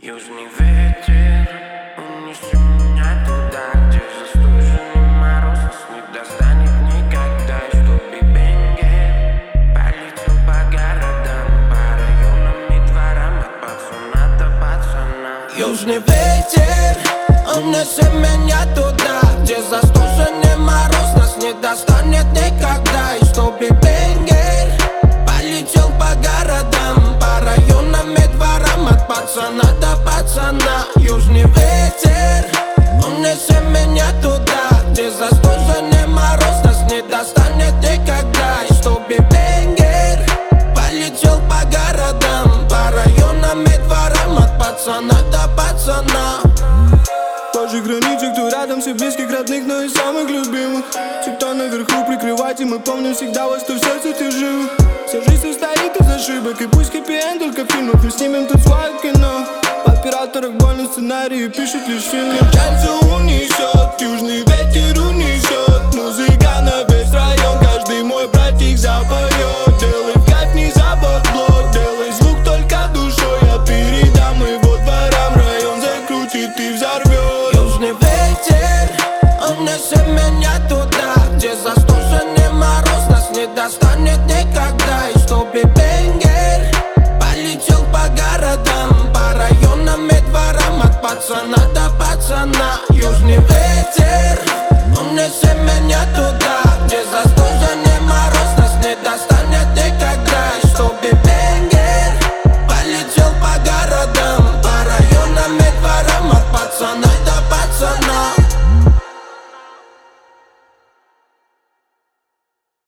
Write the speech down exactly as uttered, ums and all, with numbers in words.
Южный ветер, унеси меня туда, где застуженный мороз нас не достанет никогда. И чтобы бенгер полетел по городам, по районам и дворам, от пацана до пацана. Южный ветер, унеси меня туда, где застуженный мороз нас не достанет никогда. И чтобы бенгер полетел по городам, по районам и дворам, от пацана до пацана. Южный ветер, унеси меня туда, где застуженный мороз нас не достанет никогда. И чтобы бенгер полетел по городам, по районам и дворам, от пацана до пацана. Позже границы, кто рядом, все близких, родных, но и самых любимых. Те, кто наверху, прикрывайте, мы помним всегда вас, кто в сердце ты жив. Вся жизнь состоит из ошибок, и пусть хэппи-энд только в фильмах, мы снимем тут свое кино. В операторах больно сценарии пишут лишь фильмы. Печаль все унесет, южный ветер унесет.